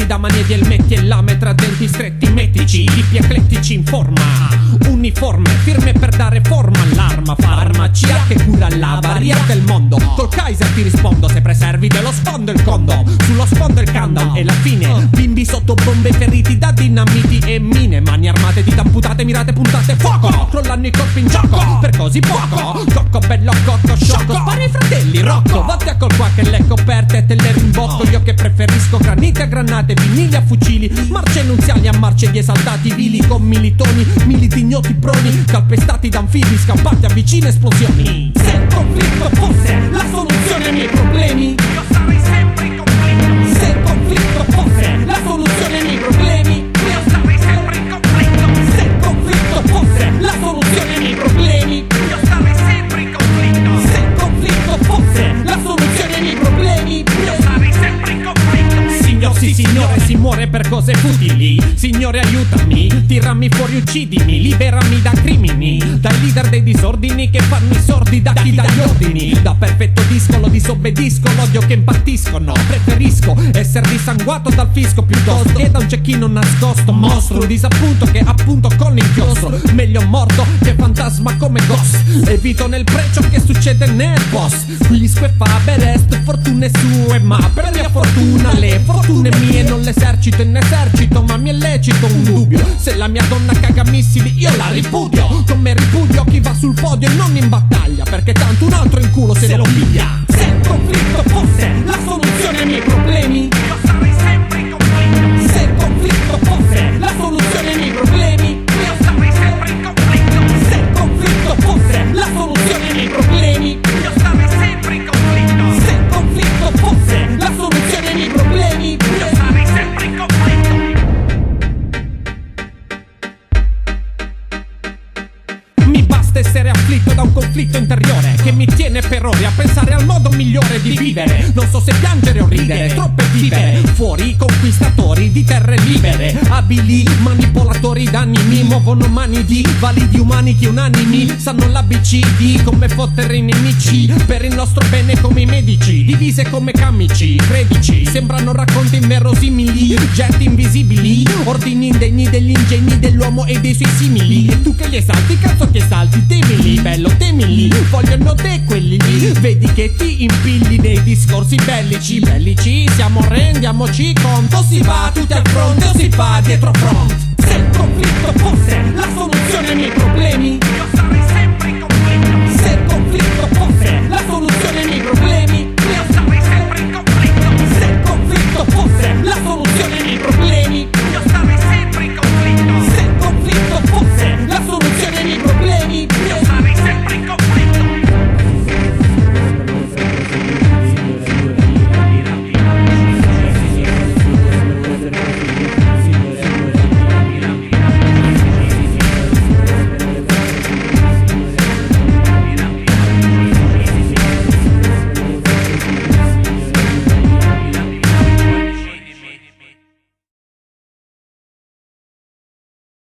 da mani ed elmetti e lame tra denti stretti metici, tipi eclettici in forma uniforme, firme per dare forma all'arma. Farmacia che cura la varia del mondo. Col Kaiser ti rispondo se preservi dello sfondo il condom. Sullo sfondo il countdown e la fine. Bimbi sotto bombe feriti da dinamiti e mine. Mani armate di amputate, mirate, puntate, fuoco. Crollano i corpi in gioco per così poco. Cocco bello, cocco sciocco. Spari ai fratelli Rocco. Vatti a col qua che le coperte te le rimbocco. Io che preferisco granite a granate, vinili a fucili, marce nunziali a marce di esaltati vili con militoni, mili di ignoti proni, calpestati da anfibi, scappati a vicine esplosioni. Se il conflitto fosse la soluzione ai miei problemi, io sarei sempre in conflitto. Se il conflitto fosse la soluzione ai miei problemi, io sarei sempre in conflitto. Se il conflitto fosse la soluzione ai miei problemi, io sarei sempre in conflitto. Se il conflitto fosse la soluzione ai miei problemi, io sarei sempre in conflitto. Signor, sì signore, si muore per cose futili. Signore aiutami, tirami fuori, uccidimi, liberami da crimini, dai leader dei disordini che fanno i sordi da chi dà gli ordini. Da perfetto discolo disobbedisco l'odio che impartiscono. Preferisco essere dissanguato dal fisco piuttosto che da un cecchino nascosto. Mostro un disappunto che appunto con l'inchiostro. Meglio morto che fantasma come Ghost. Evito nel preccio che succede nel boss. Qui squeffa rest fortune sue, ma per mia fortuna le fortune mie non l'esercito in esercito, ma mi è lecito un dubbio. Se la mia donna caga missili io la ripudio, come ripudio chi va sul podio e non in battaglia, perché tanto un altro in culo se lo piglia. Se il conflitto fosse la soluzione ai miei problemi, io sarei sempre in conflitto. Se il conflitto fosse la soluzione ai miei problemi, io sarei sempre in conflitto. Se il conflitto fosse la soluzione ai miei problemi, io sarei sempre in conflitto. Se il conflitto fosse la soluzione ai miei problemi, io sarei sempre in conflitto. Mi basta essere afflitto da un conflitto interiore che mi tiene per ore a pensare al modo migliore di vivere. Non so se piangere o ridere, troppe vivere. Fuori conquistatori di terre libere, abili manipolatori d'animi, muovono mani di validi umani che unanimi sanno l'ABCD, come fottere i nemici per il nostro bene come i medici, divise come camici, credici, sembrano racconti inverosimili, getti invisibili, ordini indegni degli ingegni dell'uomo e dei suoi simili. E tu che li esalti, cazzo che salti, temili, bello temili, vogliono te quelli lì, vedi che ti impilli nei discorsi bellici, bellici, siamo rendiamoci conto, si va tutti al fronte o si fa dietro front. Se il conflitto fosse la soluzione